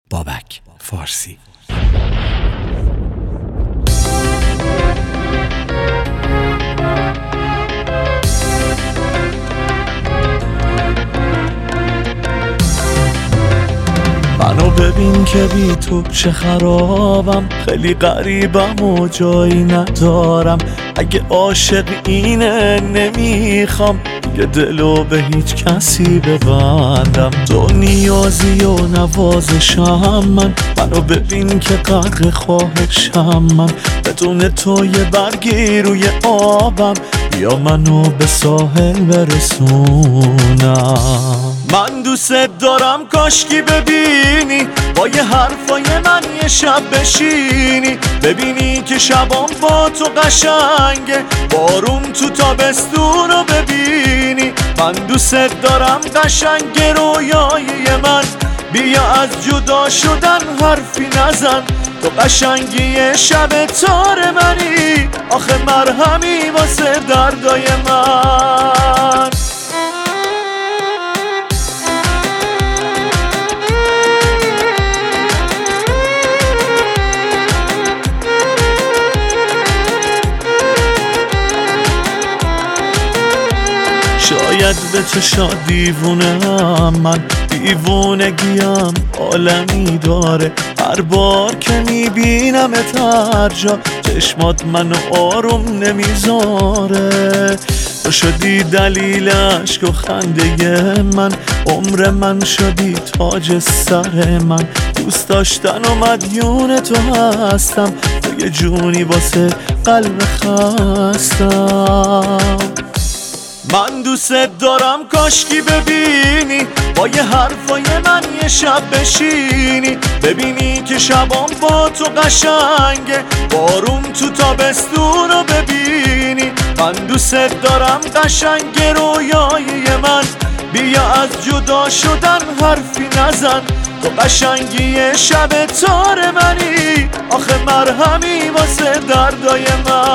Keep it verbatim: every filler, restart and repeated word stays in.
بابک فارسی. منو ببین که بی تو چه خرابم، خیلی غریبم و جایی ندارم. اگه عاشق اینه نمیخوام یه دلو به هیچ کسی ببندم. تو نیازی و نوازشم من، منو ببین که غرق خواهشم من. بدون تو یه برگی روی آبم، بیا منو به ساحل برسونم. من دوست دارم کاشکی ببینی با یه حرفای من یه شب بشینی، ببینی که شبام با تو قشنگه، بارون تو تابستون رو ببینی. من دوست دارم قشنگ رویای من، بیا از جدا شدن حرفی نزن. تو قشنگی شب تار منی، آخه مرهمی واسه دردای من. شاید به چشا دیوونم من، دیوونگیم عالمی داره. هر بار که میبینمت هر جا، چشمات منو آروم نمیذاره. تو شدی دلیل عشق و خنده من، عمر من شدی تاج سر من. دوست داشتن و مدیون تو هستم، تو یه جونی واسه قلب خستم. من دوست دارم کاشکی ببینی با یه حرفای من یه شب بشینی، ببینی که شبام با تو قشنگه، بارون تو تابستون رو ببینی. من دوست دارم قشنگ رویای من، بیا از جدا شدن حرفی نزن. تو قشنگی شب تار منی، آخه مرهمی واسه دردای من.